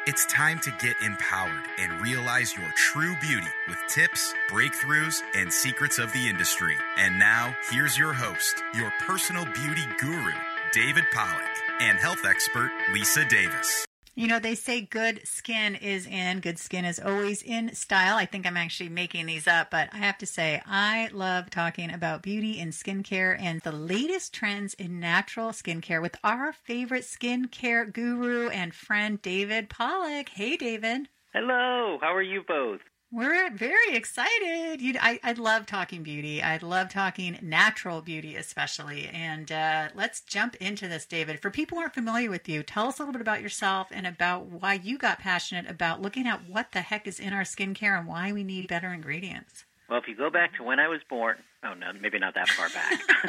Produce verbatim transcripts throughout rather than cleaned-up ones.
It's time to get empowered and realize your true beauty with tips, breakthroughs, and secrets of the industry. And now, here's your host, your personal beauty guru, David Pollack, and health expert, Lisa Davis. You know, they say good skin is in, good skin is always in style. I think I'm actually making these up, but I have to say, I love talking about beauty and skincare and the latest trends in natural skincare with our favorite skincare guru and friend, David Pollack. Hey, David. Hello. How are you both? We're very excited. You, I, I love talking beauty. I love talking natural beauty especially. And uh, let's jump into this, David. For people who aren't familiar with you, tell us a little bit about yourself and about why you got passionate about looking at what the heck is in our skincare and why we need better ingredients. Well, if you go back to when I was born, oh, no, maybe not that far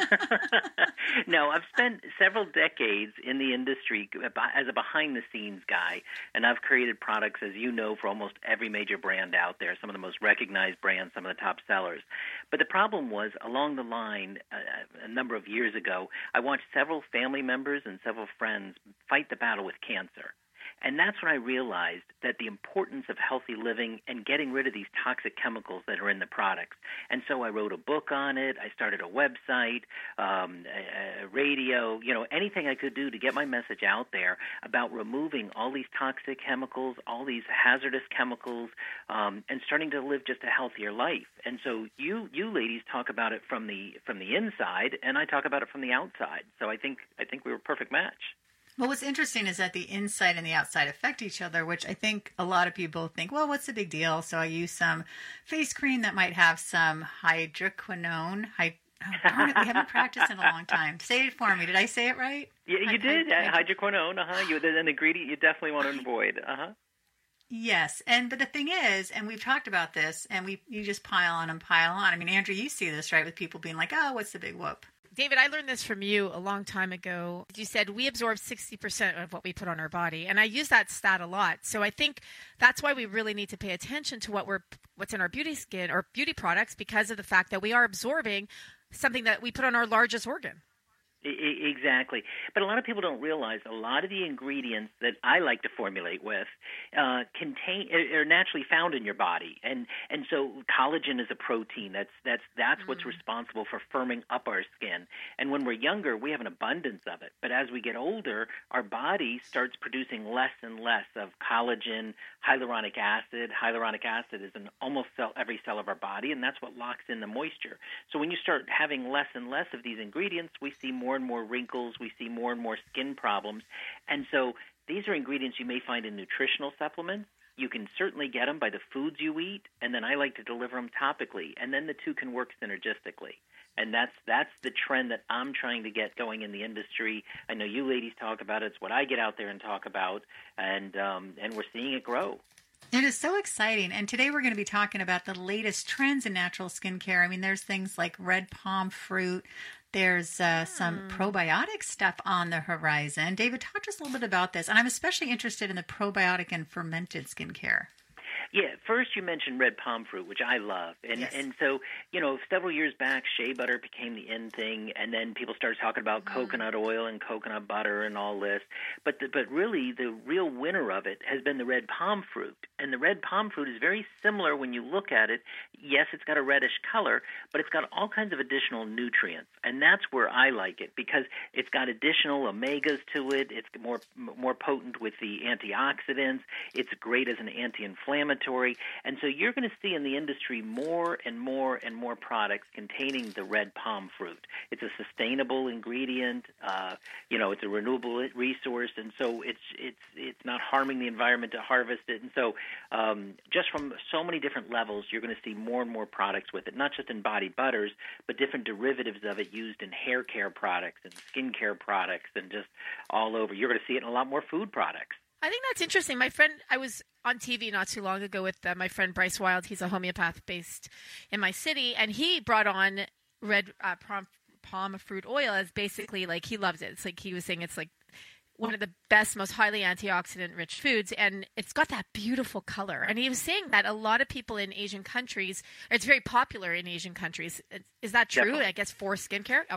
back. No, I've spent several decades in the industry as a behind-the-scenes guy, and I've created products, as you know, for almost every major brand out there, some of the most recognized brands, some of the top sellers. But the problem was, along the line, uh, a number of years ago, I watched several family members and several friends fight the battle with cancer. And that's when I realized that the importance of healthy living and getting rid of these toxic chemicals that are in the products. And so I wrote a book on it. I started a website, um, a, a radio, you know, anything I could do to get my message out there about removing all these toxic chemicals, all these hazardous chemicals, um, and starting to live just a healthier life. And so you, you ladies talk about it from the from the inside, and I talk about it from the outside. So I think I think we were a perfect match. Well, what's interesting is that the inside and the outside affect each other, which I think a lot of people think, well, what's the big deal? So I use some face cream that might have some hydroquinone. Hy- oh, darn it, we haven't practiced in a long time. Say it for me. Did I say it right? Yeah, you Hy- did. Hy- hydroquinone. Uh-huh. You, there's an ingredient you definitely want to avoid. Uh-huh. Yes. And but the thing is, and we've talked about this, and we you just pile on and pile on. I mean, Andrew, you see this, right, with people being like, oh, what's the big whoop? David, I learned this from you a long time ago. You said we absorb sixty percent of what we put on our body, and I use that stat a lot. So I think that's why we really need to pay attention to what we're what's in our beauty skin or beauty products, because of the fact that we are absorbing something that we put on our largest organ. Exactly. But a lot of people don't realize a lot of the ingredients that I like to formulate with uh, contain are naturally found in your body. And and so collagen is a protein. That's that's that's mm. what's responsible for firming up our skin. And when we're younger, we have an abundance of it. But as we get older, our body starts producing less and less of collagen, hyaluronic acid. Hyaluronic acid is in almost cell, every cell of our body, and that's what locks in the moisture. So when you start having less and less of these ingredients, we see more and more wrinkles, we see more and more skin problems. And so these are ingredients you may find in nutritional supplements. You can certainly get them by the foods you eat, and then I like to deliver them topically, and then the two can work synergistically. And that's that's the trend that I'm trying to get going in the industry. I know you ladies talk about it. It's what I get out there and talk about, and um, and we're seeing it grow. It is so exciting. And today we're going to be talking about the latest trends in natural skincare. I mean, there's things like red palm fruit. There's uh, some mm. probiotic stuff on the horizon. David, talk to us a little bit about this. And I'm especially interested in the probiotic and fermented skincare. Yeah, first you mentioned red palm fruit, which I love. And yes. and so, you know, several years back, shea butter became the in thing, and then people started talking about mm. coconut oil and coconut butter and all this. But the, but really, the real winner of it has been the red palm fruit. And the red palm fruit is very similar when you look at it. Yes, it's got a reddish color, but it's got all kinds of additional nutrients. And that's where I like it, because it's got additional omegas to it. It's more more potent with the antioxidants. It's great as an anti-inflammatory. And so you're going to see in the industry more and more and more products containing the red palm fruit. It's a sustainable ingredient. Uh, you know, it's a renewable resource, and so it's it's it's not harming the environment to harvest it. And so um, just from so many different levels, you're going to see more and more products with it, not just in body butters, but different derivatives of it used in hair care products and skincare products and just all over. You're going to see it in a lot more food products. I think that's interesting. My friend, I was on T V not too long ago with uh, my friend Bryce Wild. He's a homeopath based in my city, and he brought on red uh, palm, palm fruit oil as basically like he loves it. It's like he was saying it's like one of the best, most highly antioxidant-rich foods, and it's got that beautiful color. And he was saying that a lot of people in Asian countries, it's very popular in Asian countries. Is that true, Definitely. I guess, for skincare? Okay.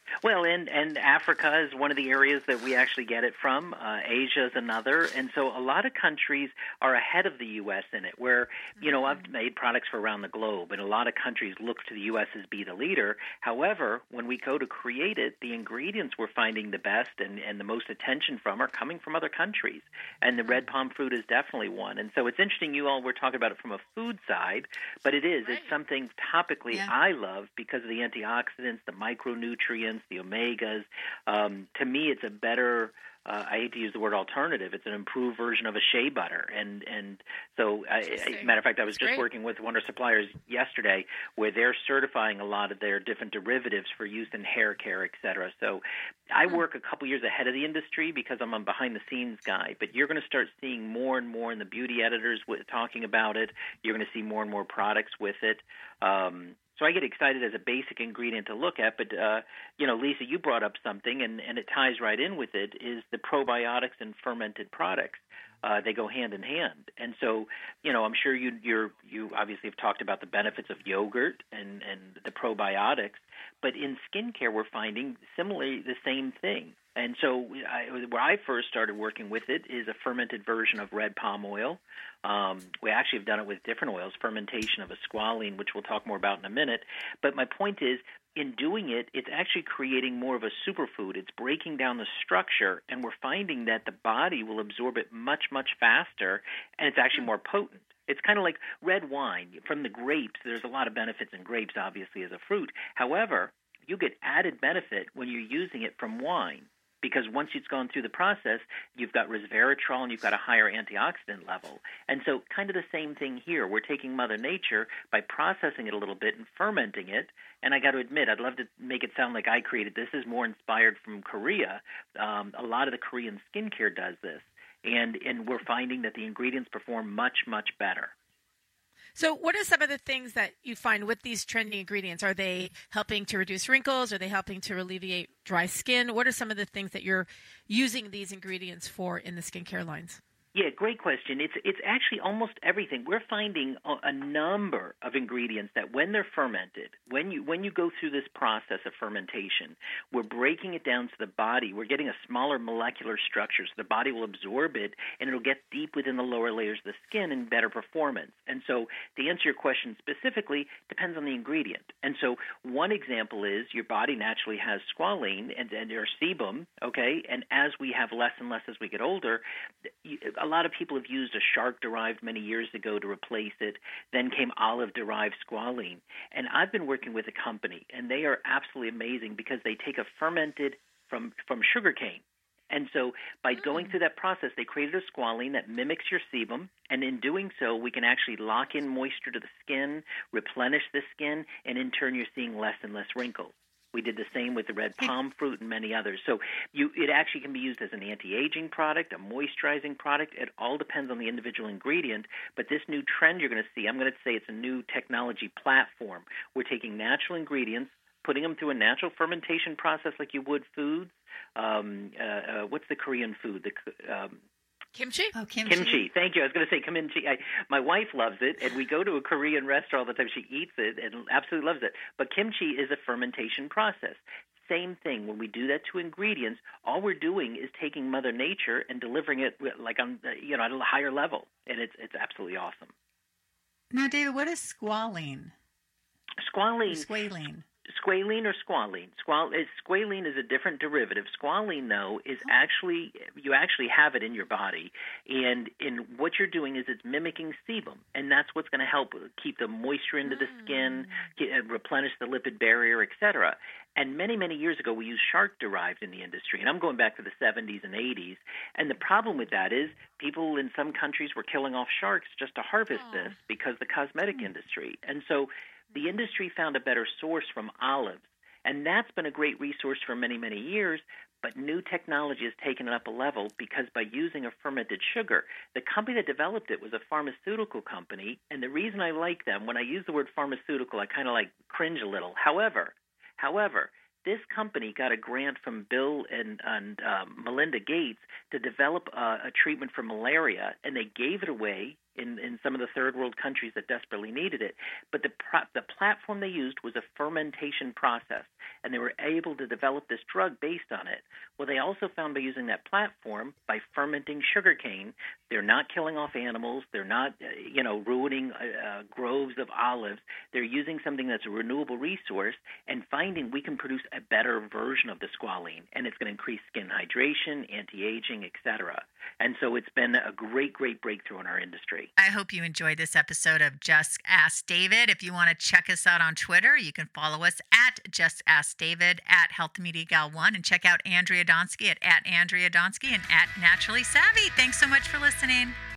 Well, and, and Africa is one of the areas that we actually get it from. Uh, Asia is another. And so a lot of countries are ahead of the U S in it, where, you know, I've made products for around the globe, and a lot of countries look to the U S as be the leader. However, when we go to create it, the ingredients we're finding the best and, and the most attention from are coming from other countries. And the red palm fruit is definitely one. And so it's interesting you all were talking about it from a food side, but it is. Right. It's something topically yeah. I love because of the antioxidants, the micronutrients, the omegas. Um, to me, it's a better, uh, I hate to use the word alternative, it's an improved version of a shea butter. And and so, I, I, matter of fact, I was That's just great. working with one of our suppliers yesterday where they're certifying a lot of their different derivatives for use in hair care, et cetera. So I hmm. work a couple years ahead of the industry because I'm a behind-the-scenes guy, but you're going to start seeing more and more in the beauty editors with, talking about it. You're going to see more and more products with it. Um, So I get excited as a basic ingredient to look at, but, uh, you know, Lisa, you brought up something, and, and it ties right in with it, is the probiotics and fermented products. Uh, they go hand in hand. And so, you know, I'm sure you you're, you obviously have talked about the benefits of yogurt and, and the probiotics, but in skincare we're finding similarly the same thing. And so I, where I first started working with it is a fermented version of red palm oil. Um, we actually have done it with different oils, fermentation of a squalene, which we'll talk more about in a minute. But my point is, in doing it, it's actually creating more of a superfood. It's breaking down the structure, and we're finding that the body will absorb it much, much faster, and it's actually more potent. It's kind of like red wine. From the grapes, there's a lot of benefits in grapes, obviously, as a fruit. However, you get added benefit when you're using it from wine, because once it's gone through the process, you've got resveratrol and you've got a higher antioxidant level. And so kind of the same thing here. We're taking Mother Nature by processing it a little bit and fermenting it. And I got to admit, I'd love to make it sound like I created this. This is more inspired from Korea. Um, a lot of the Korean skincare does this. And, and we're finding that the ingredients perform much, much better. So what are some of the things that you find with these trendy ingredients? Are they helping to reduce wrinkles? Are they helping to alleviate dry skin? What are some of the things that you're using these ingredients for in the skincare lines? Yeah, great question. It's it's actually almost everything. We're finding a, a number of ingredients that when they're fermented, when you when you go through this process of fermentation, we're breaking it down to the body. We're getting a smaller molecular structure, so the body will absorb it, and it'll get deep within the lower layers of the skin and better performance. And so to answer your question specifically, depends on the ingredient. And so one example is your body naturally has squalene and, and or sebum, okay? And as we have less and less as we get older, a lot of people have used a shark-derived many years ago to replace it. Then came olive-derived squalene. And I've been working with a company, and they are absolutely amazing because they take a fermented from, from sugarcane. And so by mm. going through that process, they created a squalene that mimics your sebum, and in doing so, we can actually lock in moisture to the skin, replenish the skin, and in turn, you're seeing less and less wrinkles. We did the same with the red palm fruit and many others. So you, it actually can be used as an anti-aging product, a moisturizing product. It all depends on the individual ingredient. But this new trend you're going to see, I'm going to say it's a new technology platform. We're taking natural ingredients, putting them through a natural fermentation process like you would foods. Um, uh, uh, what's the Korean food? The um, Kimchi? Oh, kimchi. Kimchi. Thank you. I was going to say kimchi. I, my wife loves it, and we go to a Korean restaurant all the time. She eats it and absolutely loves it. But kimchi is a fermentation process. Same thing. When we do that to ingredients, all we're doing is taking Mother Nature and delivering it like on, you know, at a higher level, and it's it's absolutely awesome. Now, David, what is squalene? Squalene. Squalene. Squalene or squalene. Squal, squalene is a different derivative. Squalene, though, is actually, you actually have it in your body. And in what you're doing is it's mimicking sebum. And that's what's going to help keep the moisture into the skin, get, replenish the lipid barrier, et cetera. And many, many years ago, we used shark-derived in the industry. And I'm going back to the seventies and eighties. And the problem with that is people in some countries were killing off sharks just to harvest oh. this because the cosmetic industry. And so the industry found a better source from olives, and that's been a great resource for many, many years, but new technology has taken it up a level because by using a fermented sugar, the company that developed it was a pharmaceutical company, and the reason I like them, when I use the word pharmaceutical, I kind of like cringe a little. However, however, this company got a grant from Bill and, and um, Melinda Gates to develop a, a treatment for malaria, and they gave it away in, in some of the third world countries that desperately needed it. But the pro- the platform they used was a fermentation process, and they were able to develop this drug based on it. Well, they also found by using that platform, by fermenting sugarcane, they're not killing off animals, they're not, uh, you know, ruining uh, uh, groves of olives. They're using something that's a renewable resource and finding we can produce a better version of the squalene, and it's going to increase skin hydration, anti-aging, et cetera. And so it's been a great, great breakthrough in our industry. I hope you enjoyed this episode of Just Ask David. If you want to check us out on Twitter, you can follow us at Just Ask David, at Health Media Gal one, and check out Andrea Donsky at, at Andrea Donsky and at Naturally Savvy. Thanks so much for listening.